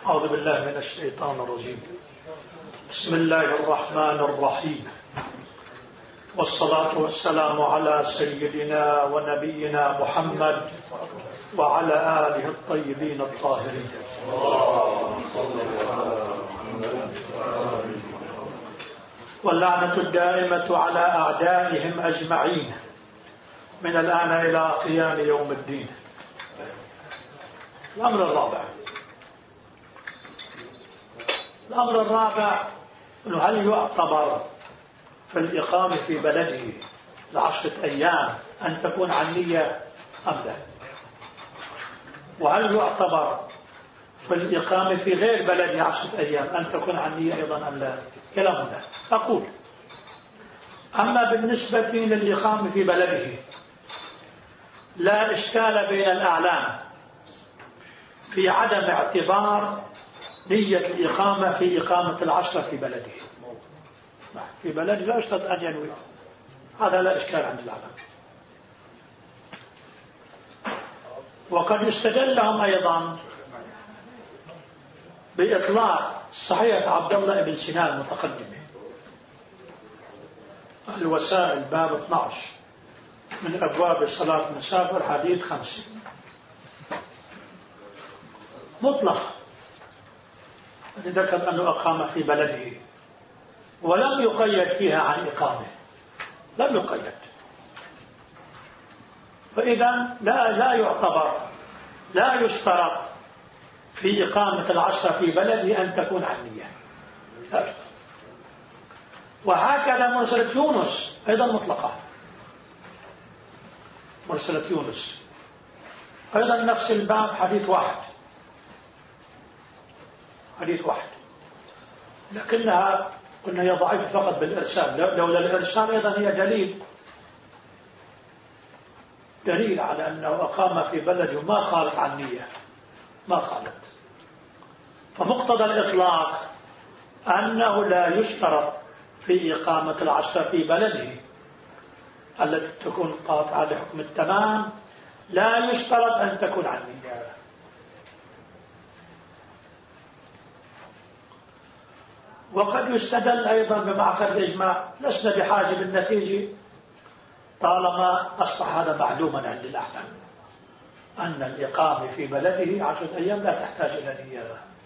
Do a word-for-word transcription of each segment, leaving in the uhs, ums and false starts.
أعوذ بالله من الشيطان الرجيم. بسم الله الرحمن الرحيم، والصلاة والسلام على سيدنا ونبينا محمد وعلى آله الطيبين الطاهرين. واللعنة الدائمة على أعدائهم أجمعين من الآن إلى قيام يوم الدين. الأمر الرابع الأمر الرابع أنه هل يعتبر في الإقامة في بلده لعشرة أيام أن تكون عنية أم لا؟ وهل يعتبر في الإقامة في غير بلده عشرة أيام أن تكون عنية أيضا أم لا؟ كلامنا. أقول: أما بالنسبة للإقامة في بلده لا إشكال بين الأعلام في عدم اعتبار نية الإقامة في إقامة العشرة في بلده. في بلده لا يشترط أن ينوي، هذا لا إشكال عند العلماء. وقد يستدل لهم أيضا بإطلاق صحيح عبد الله بن سينا المتقدمة الوسائل باب اثني عشر من أبواب صلاة المسافر حديث خمسة مطلق، ذكر أنه أقام في بلده ولم يقيد فيها عن إقامة، لم يقيد. فإذا لا لا يعتبر لا يشترط في إقامة العشرة في بلده أن تكون عنية. وهكذا مرسلة يونس أيضا مطلقة. مرسلة يونس أيضا نفس الباب حديث واحد حديث واحد لكنها قلنا هي ضعيفة فقط بالإرسال. لولا الإرسال أيضا هي دليل دليل على أنه أقام في بلده ما خالف عن نية، ما خالف. فمقتضى الإطلاق أنه لا يشترط في إقامة العشرة في بلده التي تكون قاطعة لحكم التمام، لا يشترط أن تكون عن نية. وقد يستدل أيضا بمعقد الإجماع، لسنا بحاجة بالنتيجة طالما أصبح هذا معلوما عند الأحكام أن الإقامة في بلده عشرة أيام لا تحتاج إلى نية.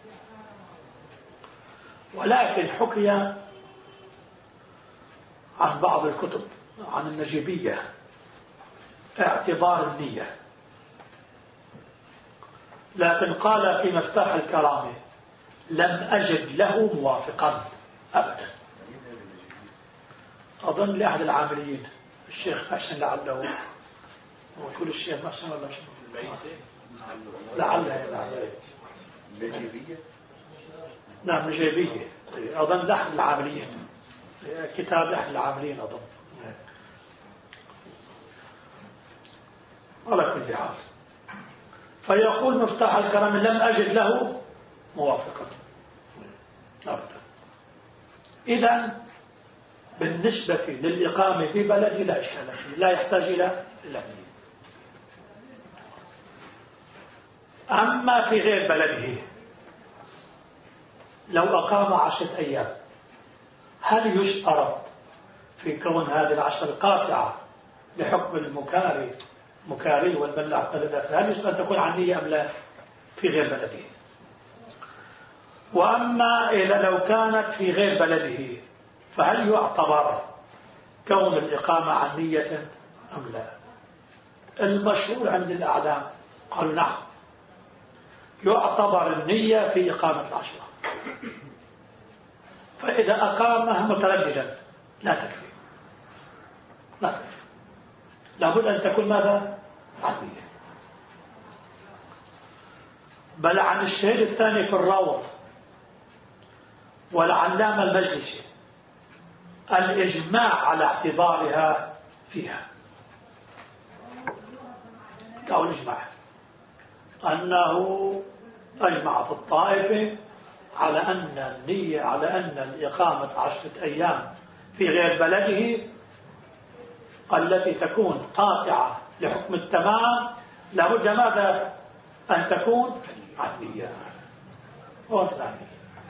ولكن حكي عن بعض الكتب عن النجيبية اعتبار النية، لكن قال في مفتاح الكرامة: لم أجد له موافقا أبدا. أظن لأحد العاملين الشيخ أحسن لعله وكل الشيخ محسن الله لعله لعله نجيبية نعم نجيبية أظن لأحد العاملين كتاب لأحد العاملين أظن. على كل حال فيقول مفتاح الكرامة: لم أجد له موافقة أبدا. إذن بالنسبة للإقامة في بلده لا إشكال فيه، لا يحتاج إلى النية. أما في غير بلده لو أقام عشرة أيام هل يشترط في كون هذه العشر قاطعة لحكم المكاري مكاري والملاح هل يشترط أن تكون عن نية أم لا في غير بلده؟ وأما إذا لو كانت في غير بلده فهل يعتبر كون الإقامة عن نية أم لا؟ المشهور عند الأعلام قالوا نعم، يعتبر النية في إقامة العشرة. فإذا أقامها مترددا لا تكفي لا تكفي لابد أن تكون ماذا؟ عن نية. بل عن الشهيد الثاني في الروض والعلامة المجلسي الإجماع على اعتبارها فيها. أو الإجماع أنه أجمع في الطائفة على أن النية على أن الإقامة عشرة أيام في غير بلده التي تكون قاطعة لحكم التمام لابد ماذا؟ أن تكون عن نية. والثانية.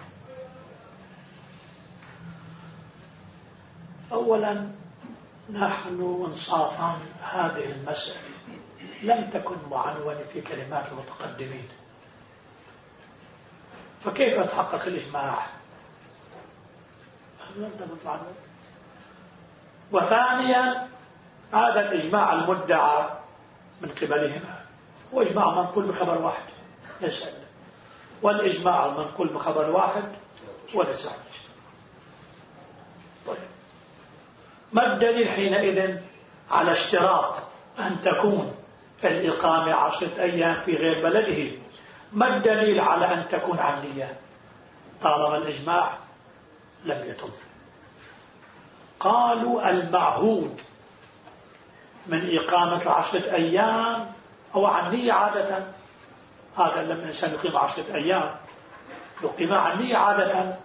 أولا نحن إنصافا هذه المسألة لم تكن معنونة في كلمات المتقدمين، فكيف يتحقق الإجماع؟ لم تكن معنونة. وثانيا هذا الإجماع المدعى من قبلهما هو إجماع منقول بخبر واحد ليس، والإجماع المنقول بخبر واحد وليس. طيب ما الدليل حينئذ على اشتراط أن تكون الإقامة عشرة أيام في غير بلده؟ ما الدليل على أن تكون عملية طالما الإجماع لم يتم؟ قالوا المعهود من إقامة عشرة أيام هو عنية عادة. هذا لما الإنسان يقيم عشرة أيام يقيم عنية عادة.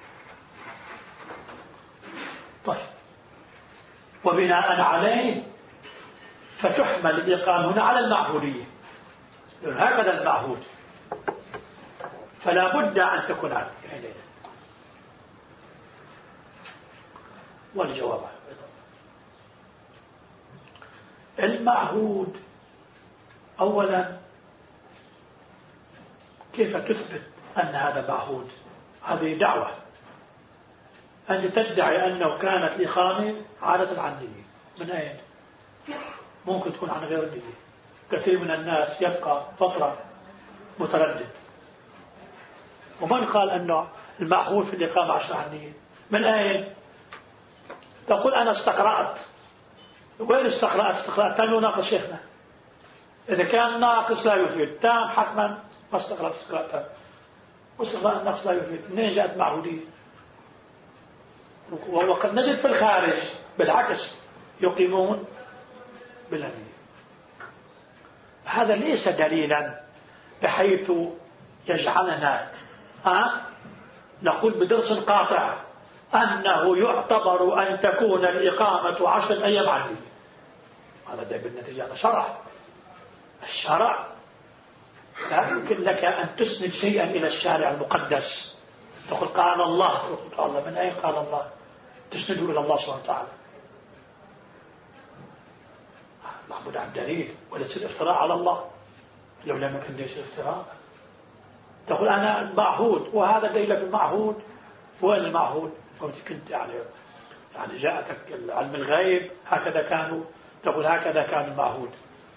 طيب وبناء عليه فتحمل الإقامة هنا على المعهودية، هكذا المعهود، فلا بد أن تكون عنية. والجواب المعهود أولا كيف تثبت أن هذا معهود؟ هذه دعوة أن تدعي أنه كانت الإقامة عادة عنية. من أين؟ ممكن تكون عن غير النية. كثير من الناس يبقى فترة متردد. ومن قال أنه المعهود في الإقامة عشر عنية؟ من أين؟ تقول أنا استقرأت. وين استقرأت؟ استقرأت تام ناقص شيخنا. إذا كان ناقص لا يفيد، تام حتما ما استقرأت استقرأت تام، واستقرأت ناقص لا يفيد. منين جاءت معهودية؟ وقد نجد في الخارج بالعكس يقيمون بالنية. هذا ليس دليلا بحيث يجعلنا أه؟ نقول بدرس قاطع أنه يعتبر أن تكون الإقامة عشر أيام عنية. هذا ده بالنتيجة هذا شرع. الشرع لا يمكن لك أن تسند شيئا إلى الشارع المقدس تقول قال الله، قال الله. من أين قال الله؟ تسنده إلى الله سبحانه وتعالى. معبود عن دليل وليس الافتراء على الله. لو لم يكن ليس افتراء تقول أنا المعهود وهذا دليل بالمعهود. وين المعهود؟ قلت كنت يعني يعني جاءتك علم الغيب هكذا كانوا، تقول هكذا كان المعهود،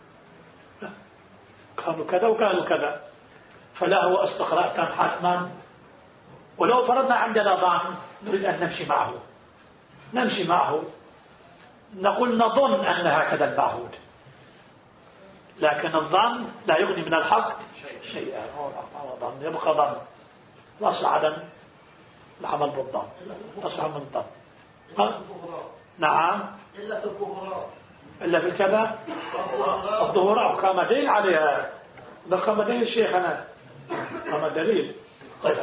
كانوا كذا وكانوا كذا، فلا هو استقراء تام حتما. ولو فرضنا عندنا ظن نريد أن نمشي معه نمشي معه نقول نظن أن هكذا المعهود، لكن الظن لا يغني من الحق شيئا. هو ظن يبقى ظن، الأصل عدم العمل بالظن، الأصل من الظن. نعم إلا في الظهورات، إلا في الكذا الظهورات قام دليل عليها. ده قام دليل شيخنا، قام دليل. طيب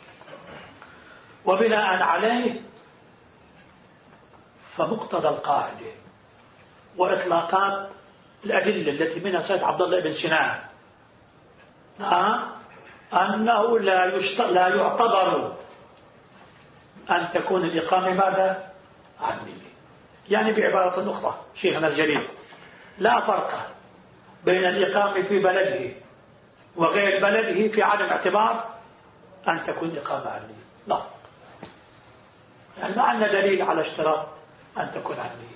وبناء عليه فمقتضى القاعدة وإطلاقات الأدلة التي منها سيد عبد الله بن سنان آه أنه لا لا يعتبر أن تكون الإقامة ماذا؟ عنية. يعني بعبارة أخرى شيخنا الجليل لا فرق بين الإقامة في بلده وغير بلده في عدم اعتبار أن تكون الإقامة عنية. لا، يعني ما عندنا دليل على اشتراط أن تكون عنية.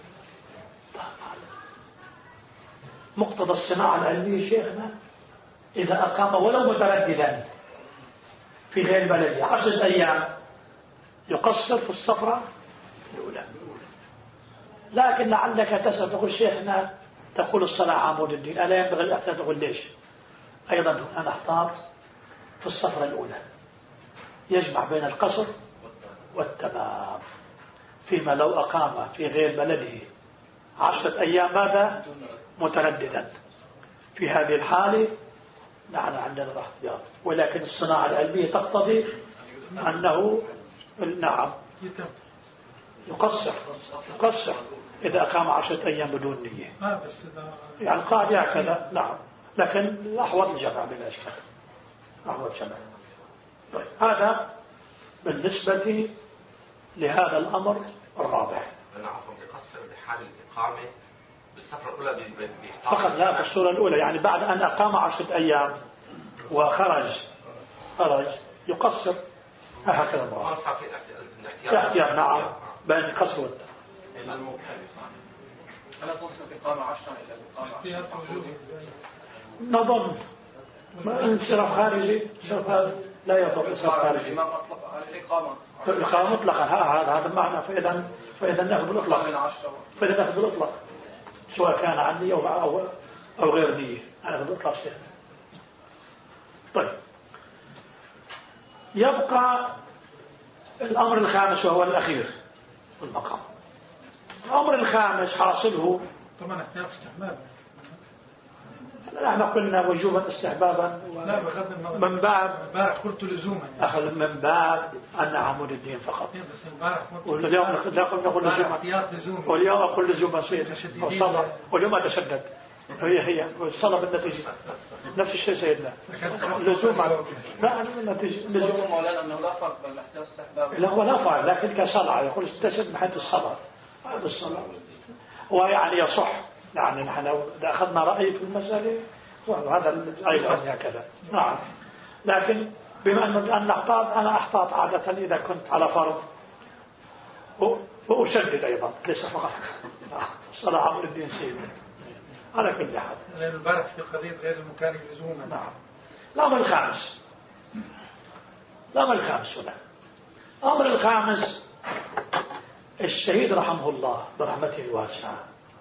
مقتضى الصناعة العلمية شيخنا إذا أقام ولو مترددا في غير بلده عشرة أيام يقصر في الصفرة الأولى. لكن لعلك تسأل تقول شيخنا تقول الصلاة عمود الدين، ألا ينبغي الأحسان؟ تقول ليش؟ أيضا أنا أحتاط في الصفرة الأولى يجمع بين القصر والتمام. فيما لو أقام في غير بلده عشرة أيام ماذا؟ مترددا، في هذه الحالة نحن عندنا الاحتياط. ولكن الصناعة العلمية تقتضي أنه نعم يقصر يقصر إذا أقام عشرة أيام بدون نية. يعني قاعدة هكذا. نعم، لكن الأحوط الجمع بلا إشكال، أحوط الجمع. طيب هذا بالنسبة لهذا الأمر الرابع. أنا عفوا بقصر بحال الإقامة بالسفرة الأولى فقط لا في الصورة الأولى، يعني بعد أن أقام عشرة أيام وخرج خرج يقصر هكذا المرأة احتياط. نعم بين قصر والتأخير. ألا تصل إقامة عشرة إلى الإقامة نظن انصراف خارجي لا يضر انصراف خارجي. الإمام أطلق على الإقامة الإقامة مطلقا هذا هذا المعنى. فإذا فإذا نأخذ الإطلاق فإذا نأخذ الإطلاق سواء كان عن نية أو أو غير نية نأخذ الإطلاق شيء. طيب يبقى الأمر الخامس وهو الأخير المقام. الأمر الخامس حاصله طبعا احتياط استحباب. نحن قلنا وجوبا استحبابا لا بغض النظر من باب امبارح قلت لزوما يعني. أخذ من باب أن عمود الدين فقط. بس امبارح قلت واليوم نقول لزوما واليوم أقول لزوما سيدنا والصلاة واليوم أتشدد هي هي والصلاة بالنتيجة نفس الشيء سيدنا لزوما. لا النتيجة لزوما مولانا أنه لا فرق بين الاحتياط والاستحباب. لا هو لا فرق لكن كصلاة يقول استشهد من حيث الصلاة هذا الصلاة ويعني يصح. يعني نحن إذا أخذنا رأي في المسألة وهذا أيضا هكذا. نعم لكن بما أن نحتاط أنا أحتاط عادة إذا كنت على فرض وأشدد أيضا ليس فقط الصلاة عمر الدين سيدنا على كل حال. لأن البارح في قضية غير المكان لزوما. نعم. الأمر الخامس الأمر الخامس هنا الأمر الخامس الشهيد رحمه الله برحمته الواسعة.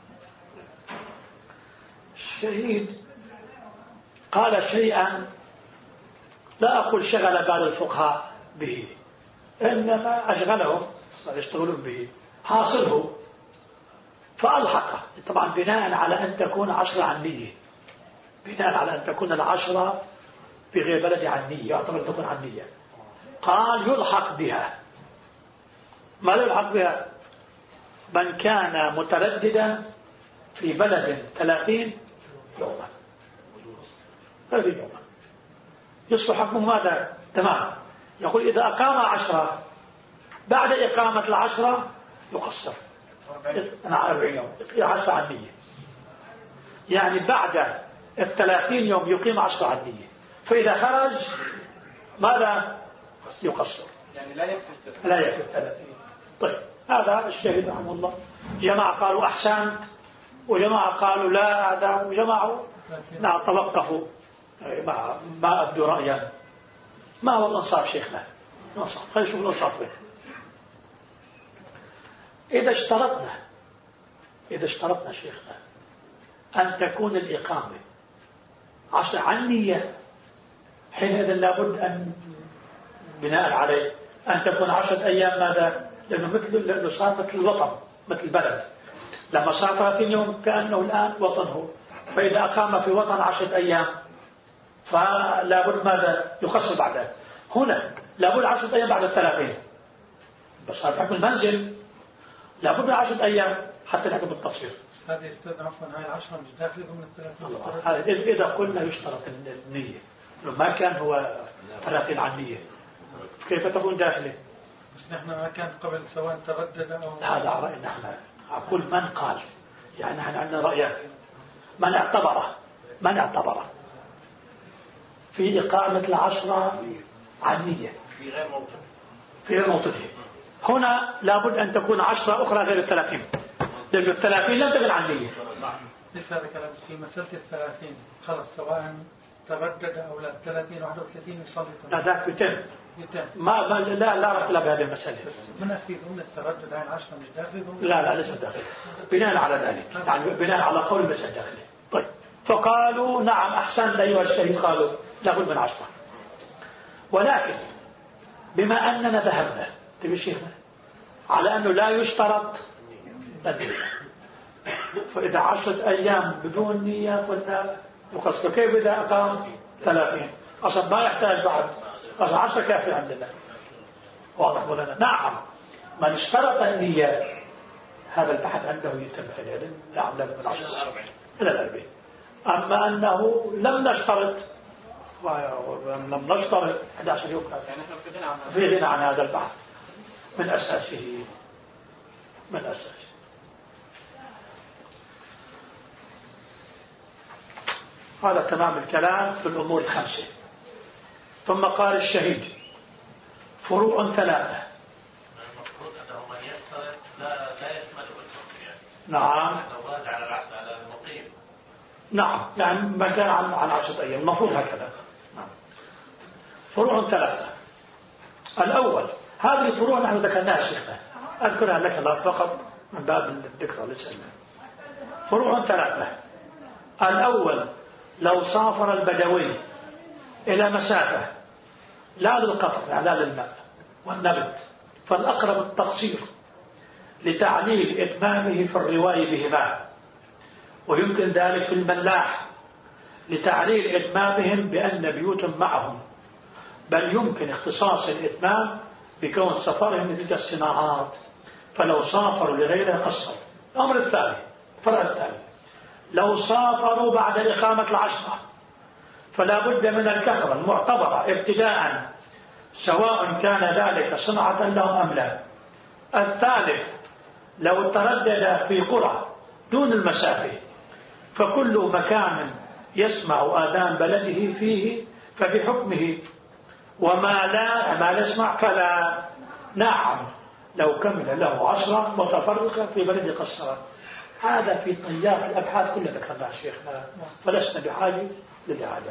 الشهيد قال شيئا لا أقول شغل بال الفقهاء به إنما أشغلهم يشتغلون به حاصله فألحقه طبعا بناء على أن تكون عشرة عن نية بناء على أن تكون العشرة في غير بلد عن نية يعتبر تكون عن نية. قال يلحق بها. ما يلحق بها؟ من كان مترددا في بلد ثلاثين يوما ثلاثين يوما يصبح حكمه ماذا؟ تمام. يقول إذا أقام عشرة بعد إقامة العشرة يقصر أنا أربعين يوم عشرة عن نية يعني بعد الثلاثين يوم يقيم عشرة عن نية فإذا خرج ماذا؟ يقصر يعني لا يكفي لا يكفي الثلاثين. طيب هذا الشهيد رحمه الله. جماعة قالوا أحسنت وجماعة قالوا لا هذا وجماعة نعم توقفوا ما ما أبدو رأيا. ما هو الإنصاف شيخنا؟ الإنصاف خلينا نشوف الإنصاف وين. إذا اشترطنا إذا اشترطنا شيخنا أن تكون الإقامة عشر عن نية حينئذ لابد أن بناء عليه أن تكون عشرة أيام ماذا؟ لأنه مثل صار مثل الوطن مثل البلد لما صار ثلاثين يوم كأنه الآن وطنه. فإذا أقام في وطن عشرة أيام فلا بد ماذا يقصر بعدها. هنا لا بد عشرة أيام بعد الثلاثين بس صار حكم المنزل لا بد عشرة أيام حتى نحكم بالتفصيل. هذه استاذ عفوا هاي العشرة مش داخل ضمن الثلاثين. إذا قلنا يشترط النية ما كان هو ثلاثين عن نية كيف تكون داخله؟ بس نحن ما كان قبل سواء تردد أو هذا رأي نحن أقول من قال يعني نحن عندنا رأيان. من اعتبره من اعتبره في إقامة العشرة عن نية في غير موطن في غير موطنه. هنا لابد أن تكون عشرة أخرى غير الثلاثين لأن الثلاثين لم تكن عن نية. ليس هذا كلام في مسألة الثلاثين خلص سواء تردد أو لا الثلاثين واحد وثلاثين يصلي لا ذاك يتم ما, ما لا لا رأي بهذه المسألة. من في ضمن التردد عن عشرة مش داخل لا لا ليس داخل بناء على ذلك يعني بناء على قول ليس داخل. طيب فقالوا نعم أحسن أيها الشهيد قالوا لابد من عشرة ولكن بما أننا ذهبنا تبي شيخنا على أنه لا يشترط النية فإذا عشرة أيام بدون نية قلنا يقصر. كيف إذا أقام ثلاثين أصلا ما يحتاج بعد أصلا عشرة كافي عندنا واضح لنا. نعم من اشترط النية هذا البحث عنده يتم حينئذ نعم لازم من عشرة إلى الأربعين. أما أنه لم نشترط ولم نشترط أحد عشر يوم يعني احنا في غنى عن هذا. في غنى عن هذا البحث من أساسه من أساسه. هذا تمام الكلام في الأمور الخمسة. ثم قال الشهيد فروع ثلاثة. المفروض أنه من يشترط لا لا يشمل الحكم يعني. نعم. الزواج على العقد على المقيم. نعم يعني ما كان عن عن عشرة أيام المفروض هكذا. نعم. فروع ثلاثة. الأول هذه الفروع نحن ذكرناها شيخنا أذكرها لك فقط من باب الذكرى لسنا. فروع ثلاثة. الأول لو سافر البدوي إلى مسافة لا للقطر يعني لا للماء والنبت فالأقرب التقصير لتعليل إتمامه في الرواية بهما، ويمكن ذلك في الملاح لتعليل إتمامهم بأن بيوت معهم، بل يمكن اختصاص الإتمام بكون سفرهم لتلك الصناعات فلو سافروا لغيره قصر. الأمر الثاني الفرع الثاني لو سافروا بعد إقامة العشرة فلا بد من الكثرة المعتبرة ابتداء سواء كان ذلك صنعة لهم أم لا. الثالث لو تردد في قرى دون المسافة فكل مكان يسمع آذان بلده فيه فبحكمه، وما لا ما يسمع فلا. نعم لو كمل له عشرة متفرقة في بلد قصرة. هذا في طياف الأبحاث كلها ذكرناها شيخنا فلسنا بحاجة للإعادة.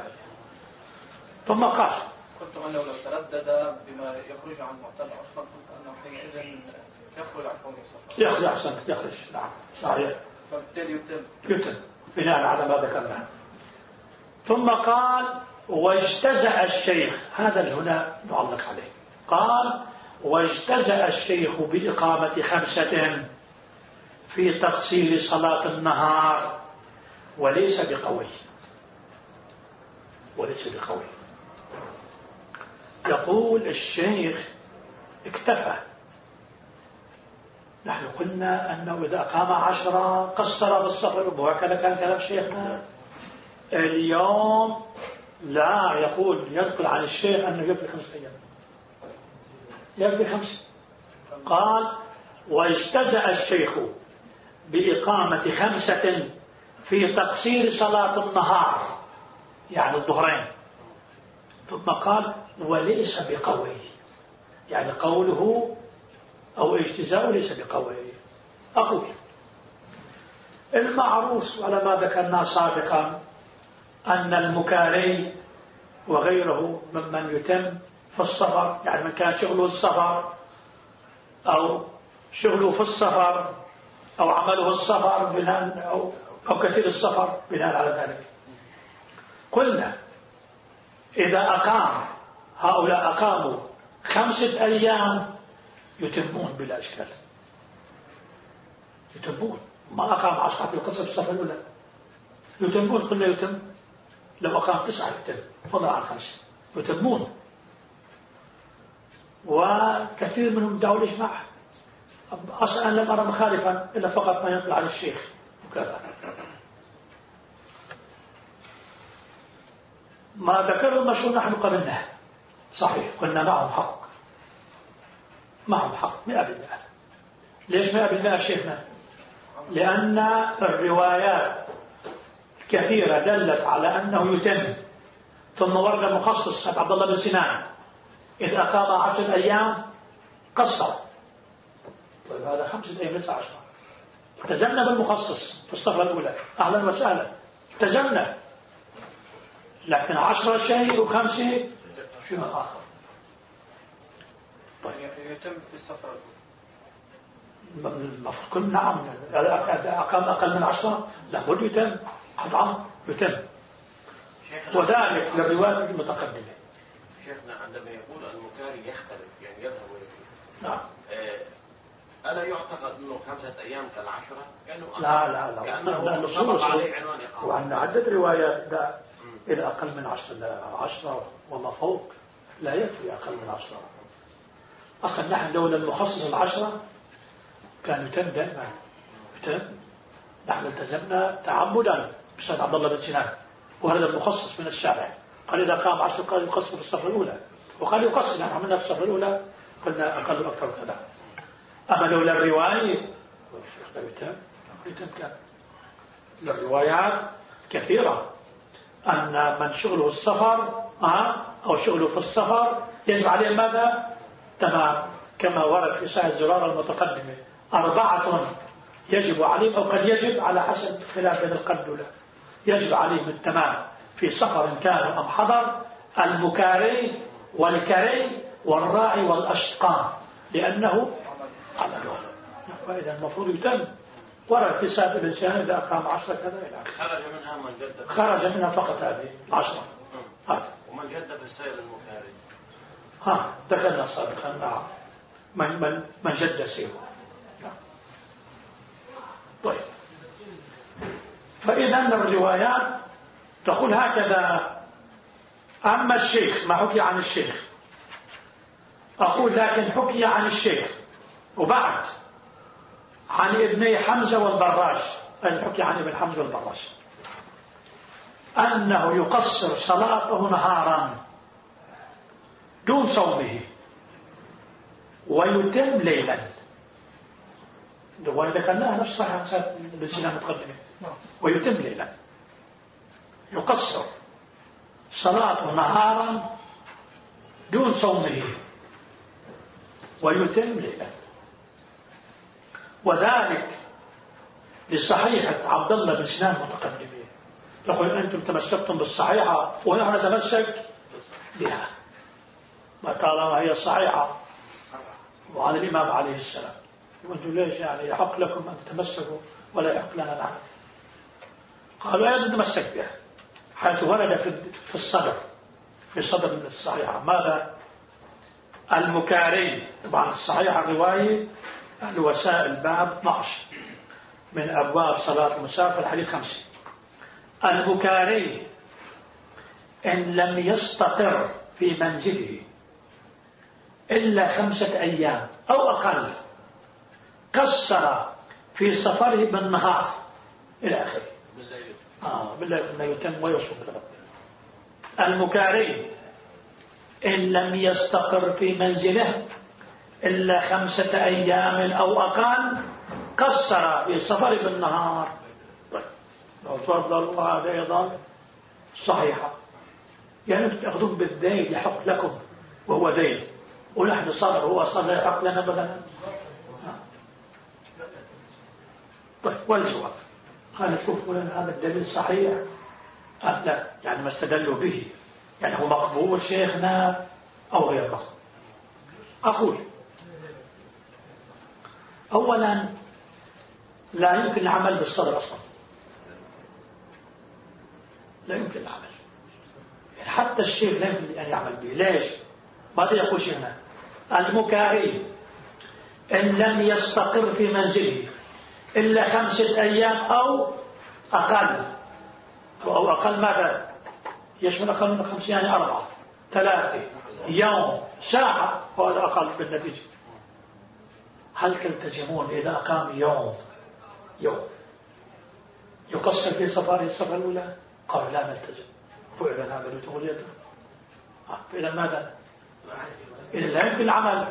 ثم قال قلت أنه لو تردد بما يخرج عن معتاد أصلا قلت أنه حينئذ يخرج عن كونه سفر. يخرج أحسن يخرج. نعم صحيح. فبالتالي يتم يتم بناء على ما ذكرناه. ثم قال واجتزأ الشيخ، هذا هنا نعلق عليه. قال واجتزأ الشيخ بإقامة خمسة في تقصير صلاة النهار وليس بقوي وليس بقوي. يقول الشيخ اكتفى. نحن قلنا أنه إذا أقام عشرة قصر بالسفر وهكذا كان كلام شيخنا. اليوم لا يقول ينقل عن الشيخ أنه يكفي خمسة أيام يكفي خمسة. قال واجتزأ الشيخ بإقامة خمسة في تقصير صلاة النهار يعني الظهرين. ثم قال وليس بقوي يعني قوله أو اجتزاء ليس بقوي. أقول المعروف على ما ذكرنا سابقا أن المكاري وغيره ممن يتم في السفر يعني من كان شغله السفر أو شغله في السفر أو عمله السفر بناء أو, أو كثير السفر بناء على ذلك. قلنا إذا أقام هؤلاء أقاموا خمسة أيام يتمون بلا إشكال يتمون. ما أقام عشرة في القصة السفر ولا يتمون. قلنا يتم. لو أقام تسعة يتم فضل عن خمسة يتمون. وكثير منهم دعوا الإجماع. أصلا لم أرى مخالفا إلا فقط ما ينقل عن الشيخ وكذا. ما ذكره المشهور نحن قبلناه صحيح قلنا معهم حق معهم حق مئة بالمئة. ليش مئة بالمئة شيخنا؟ لأن الروايات كثيرة دلت على أنه يتم. ثم ورد مخصص عبد الله بن سنان إذا أقام عشر أيام قصر. طيب هذا خمسة أيام ليس عشرة. التزمنا بالمخصص في الصفحة الأولى أهلا وسهلا التزمنا. لكن عشرة شيء وخمسة شيء آخر. طيب يتم في السفر كل نعم أقام أقل من عشرة لابد يتم طبعا يتم. وذلك للروايات المتقدمة. شيخنا عندما يقول المكاري يختلف يعني يذهب ويكفي. نعم. آه ألا يعتقد أنه خمسة أيام كالعشرة؟ كأنه لا لا لا. كأنه نصب عليه عنوان إقامة. وعندنا عدة روايات ده إذا أقل من عشرة عشرة وما فوق لا يكفي أقل من عشرة. أصلا نحن لولا المخصص العشرة كان يتم دائما يتم. نحن التزمنا تعمدا بسنة عبد الله بن سنان وهذا المخصص من الشارع قال إذا قام عشر قال يقصر في الصفحة الأولى، وقال يقصر يعني عملنا في الصفحة الأولى قلنا أقل أكثر كذا. أما لولا الرواية الروايات كثيرة أن من شغله السفر أو شغله في السفر يجب عليه ماذا؟ تمام، كما ورد في صحيح الزرارة المتقدمة أربعة يجب عليهم أو قد يجب على حسب خلاف بين القد ولا يجب عليهم التمام في سفر كانوا أم حضر: المكاري والكري والراعي والأشقان، لأنه عمله. فإذا المفروض يتم. ورد في سابق الإنسان إذا أقام عشرة كذا إلى خرج منها من جد خرج منها فقط هذه العشرة. ومن جد في السير المكاري ها ذكرنا سابقا. نعم، من من من جد سيره. طيب، فإذا الروايات تقول هكذا. أما الشيخ ما حكي عن الشيخ، أقول لكن حكي عن الشيخ وبعد عن ابني حمزة والبراش، الحكي عن ابن حمزة والبراش أنه يقصر صلاته نهارا دون صومه ويتم ليلا. وإذا كان لها نفس صحيح بالسنة المتقدمة ويتم ليلا، يقصر صلاته نهارا دون صومه ويتم ليلا. وذلك لصحيحة عبد الله بن سنان المتقدمين، يقول أنتم تمسكتم بالصحيحة ونحن نتمسك بها ما طالما هي صحيحة وعن الإمام عليه السلام. وأنتم ليش يعني يحق لكم أن تتمسكوا ولا يحق لنا نحن؟ قالوا أيضا نتمسك بها حيث ورد في الصدر في صدر الصحيحة ماذا؟ المكاري. طبعا الصحيحة الرواية الوسائل باب اثني عشر من أبواب صلاة المسافر حديث خمسة. المكاري إن لم يستقر في منزله إلا خمسة أيام أو أقل قصر في سفره بالنهار إلى آخره. آه بالليل يتم ويصوم بالغد. المكاري إن لم يستقر في منزله إلا خمسة أيام أو أقل قصر في سفره بالنهار. طيب، لو تفضل هذا أيضا صحيحة، يعني تأخذون بالدين يحق لكم وهو دين، ونحن صدر هو صدر يحق لنا بدنا. طيب، والجواب قال شوف هذا الدليل صحيح أم لا؟ يعني ما استدلوا به يعني هو مقبول شيخنا أو غير مقبول. أقول أولا لا يمكن العمل بالصدر أصلا، لا يمكن العمل يعني حتى الشيخ لا يمكن أن يعمل به. ليش؟ ماذا يقول شيخنا؟ المكاري إن لم يستقر في منزله إلا خمسة أيام أو أقل، أو أقل ماذا؟ يشمل أقل من خمسة يعني أربعة ثلاثة يوم ساعة، وهذا أقل بالنتيجة. هل تلتزمون إذا أقام يوم يوم يقصر في سفره السفر الأولى؟ قالوا لا نلتزم. فعلا هذا لتقول يده. فإذا ماذا؟ إذا لا يمكن العمل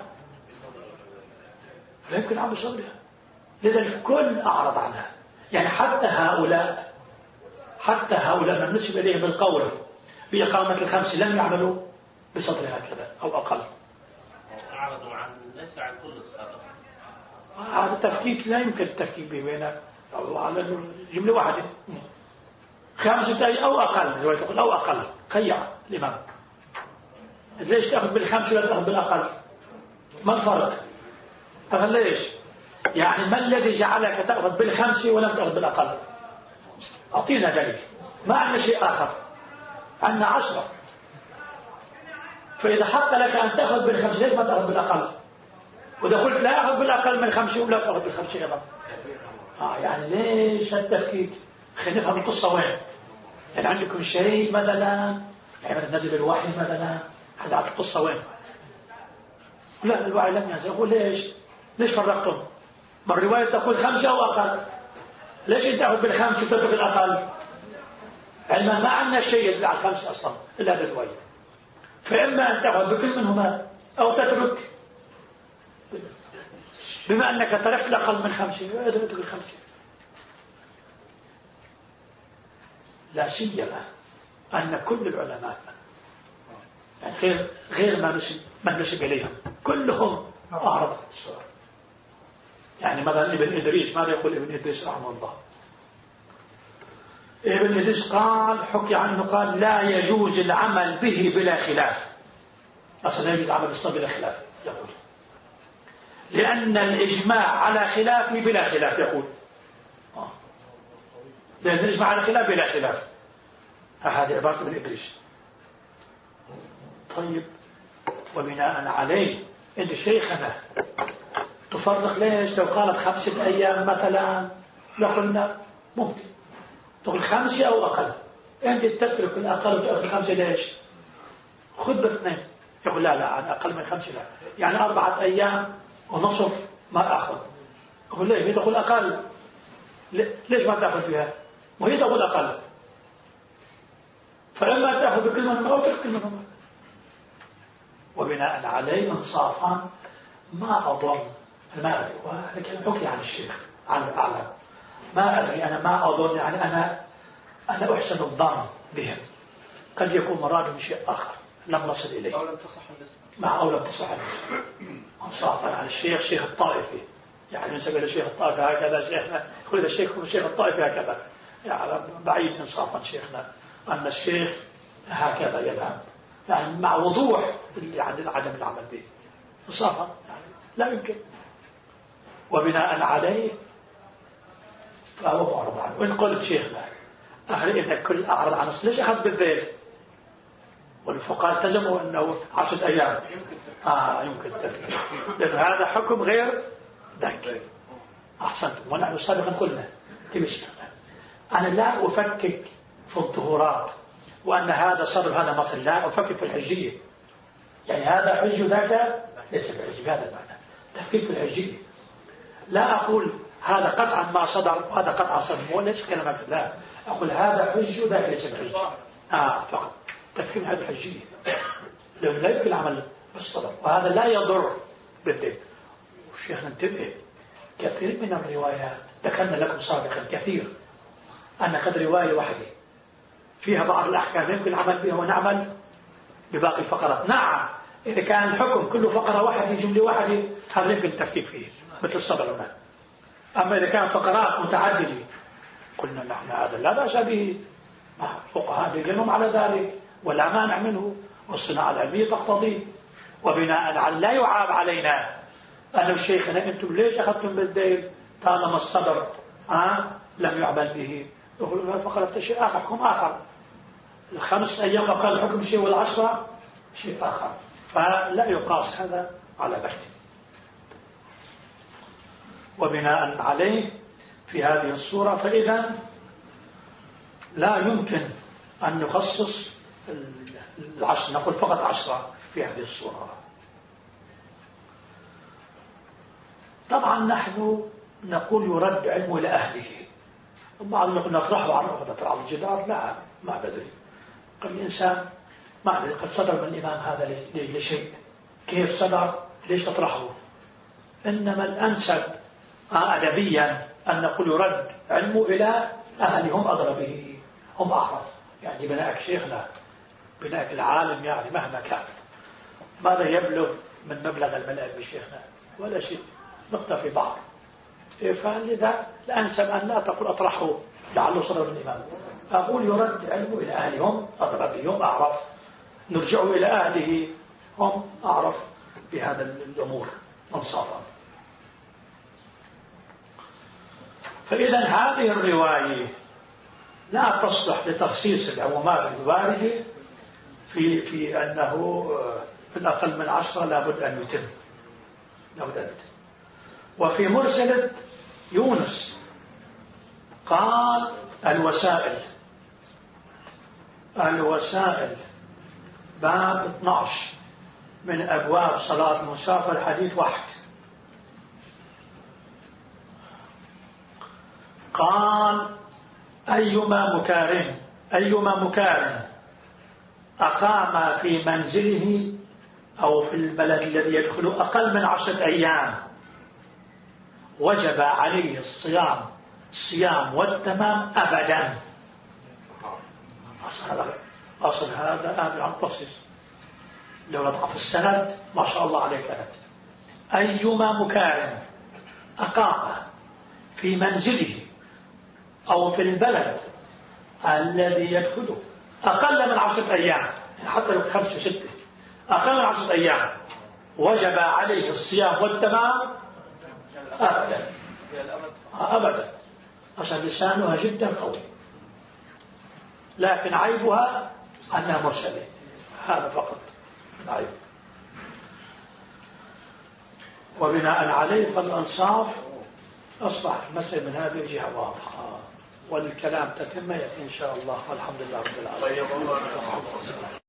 لا يمكن العمل صدرها. لذا الكل أعرض عنها، يعني حتى هؤلاء حتى هؤلاء من نسب إليهم بالقول بإقامة الخمس لم يعملوا بصدرها كذا أو أقل. أعرضوا عن ليس عن كل الصدر. هذا التفكيك لا يمكن التفكيك بين على جملة واحدة خمسة أي أو أقل، تقول أو أقل خيع الإمام. ليش تأخذ بالخمس ولا تأخذ بالأقل؟ ما الفرق؟ أخذ ليش؟ يعني ما الذي جعلك تأخذ بالخمس ولم تأخذ بالأقل؟ أعطينا دليل. ما عندنا شيء آخر، عندنا عشرة. فإذا حق لك أن تأخذ بالخمس ليش ما تأخذ بالأقل؟ وإذا قلت لا أخذ بالأقل من خمسة ولا تأخذ بالخمسة أيضا. آه يعني ليش التفكيك؟ خلينا نفهم القصة وين؟ يعني عندكم شيء مثلا يعني نزل الوحي مثلا، هذا على القصة وين؟ لا الوحي لم ينزل. يقول ليش؟ ليش فرقتم؟ ما الرواية تقول خمسة أو أقل، ليش أنت تأخذ بالخمسة وتترك الأقل؟ علما ما عندنا شيء يدل على الخمسة أصلا إلا بالرواية. فإما أن تأخذ بكل منهما أو تترك، بما أنك تركت الأقل من خمسة اترك الخمسة. لا سيما أن كل العلماء يعني غير غير ما نسب من نسب إليهم كلهم أعرض الصور. يعني مثلا ابن إدريس، ماذا يقول ابن إدريس رحمه الله؟ ابن إدريس قال حكي عنه قال لا يجوز العمل به بلا خلاف. أصلا يجوز العمل بالصبر بلا خلاف يقول، لأن الإجماع على خلافه بلا خلاف يقول آه. لأن الإجماع على خلاف بلا خلاف. هذه عبارة ابن إدريس. طيب وبناء عليه أنت شيخنا تفرق ليش؟ لو قالت خمسة أيام مثلا لقلنا ممكن تقول خمسة أو أقل، أنت تترك الأقل وتأخذ خمسة ليش؟ خذ باثنين. يقول لا لا عن أقل من خمسة لا، يعني أربعة أيام ونصف ما أخذ. أقول ليه؟ هي تقول أقل، ليش ما تأخذ فيها؟ وهي تقول أقل، فإما تأخذ بكل منهم أو تأخذ كل منهم. وبناء عليه انصافا ما أظن، ما أدري وهذا كلام حكي عن الشيخ عن الأعلم، ما أدري أنا ما أظن، يعني أنا أنا أحسن الظن بهم، قد يكون مرادهم شيء آخر لم نصل إليه أو لم تصح النسبة مع أو لم تصح النسبة. انصافا عن الشيخ شيخ الطائفي، يعني نسبة للشيخ الطائفي هكذا شيخنا يقول إذا الشيخ هو الشيخ الطائفي هكذا، يعني بعيد انصافا شيخنا أن الشيخ هكذا يذهب، يعني مع وضوح عدم العمل به انصافا يعني لا يمكن. وبناء عليه فهو معرض عنه. وإن قلت شيخنا أخي إذا كل أعرض عن ليش أخذ بالذيل؟ والفقهاء التزموا أنه عشرة أيام آه يمكن تفكير، لأن هذا حكم غير ذاك. أحسنتم. ونحن سابقا قلنا تمشي أنا لا أفكك في الظهورات وأن هذا صدر هذا مصر، لا أفكك في الحجية، يعني هذا حج ذاك ليس بحج، هذا المعنى تفكيك في الحجية. لا أقول هذا قطعا ما صدر وهذا قطعا صدر، ليس كلمة، لا أقول هذا حج ذاك ليس بحج آه فقط تفكيك هذا الحجية، لأنه لا يمكن العمل بالصدر، وهذا لا يضر بالدين. والشيخ ننتبه كثير من الروايات ذكرنا لكم سابقا كثير أن قد رواية واحدة فيها بعض الأحكام يمكن العمل بها ونعمل بباقي الفقرات. نعم إذا كان الحكم كل فقرة واحدة جملة واحدة هذا يمكن التفكيك فيه مثل الصدر هنا. أما إذا كان فقرات متعددة قلنا نحن هذا لا بأس به، الفقهاء يجنون على ذلك ولا مانع منه، والصناعة العلمية تقتضي. وبناء على لا يعاب علينا أن الشيخنا أنتم ليش أخذتم بالديل طالما الصدر آه لم يعمل به، يقولون فقرة شيء آخر حكم آخر، الخمس أيام أقل حكم شيء والعشرة شيء آخر، فلا يقاس هذا على ذلك. وبناء عليه في هذه الصورة فإذا لا يمكن أن نخصص العشر، نقول فقط عشرة في هذه الصورة. طبعا نحن نقول يرد علمه إلى أهله، بعضهم يقول نطرحه على نطرح على الجدار، لا ما بدري قال الإنسان ما أدري قد صدر من الإمام هذا لشيء، كيف صدر ليش تطرحه؟ إنما الأنسب أدبيا أن نقول يرد علمه إلى أهله، هم أدرى به هم أحرص، يعني بناءك شيخنا بناءك العالم يعني مهما كان ماذا يبلغ من مبلغ الملأ بشيخنا ولا شيء، نقطة في بعض. فلذا الأنسب أن لا تقول أطرحه لعله صدر من الإمام، أقول يرد علمه إلى أهلهم أدرى بهم أعرف، نرجع إلى أهله هم أعرف بهذا الأمور انصافا. فإذا هذه الرواية لا تصلح لتخصيص العمومات الواردة في في أنه في الأقل من عشرة لابد أن يتم لابد أن يتم. وفي مرسلة يونس قال الوسائل الوسائل باب اثني عشر من أبواب صلاة المسافر حديث واحد. قال أيما مكاره أيما مكان أقام في منزله أو في البلد الذي يدخله أقل من عشرة أيام وجب عليه الصيام الصيام والتمام أبدا. أصل هذا هذا عن تصيص لو نضع في السند ما شاء الله عليك أنت. أيما مكان أقام في منزله أو في البلد الذي يدخله أقل من عشرة أيام حتى لو خمسة ستة أقل من عشرة أيام وجب عليه الصيام والتمام أبدا أبدا. عشان لسانها جدا قوي لكن عيبها أنها مرسلة هذا فقط عيب. وبناء عليه فالأنصاف أصبح المسألة من هذه الجهة واضحة والكلام تتم إن شاء الله والحمد لله رب العالمين.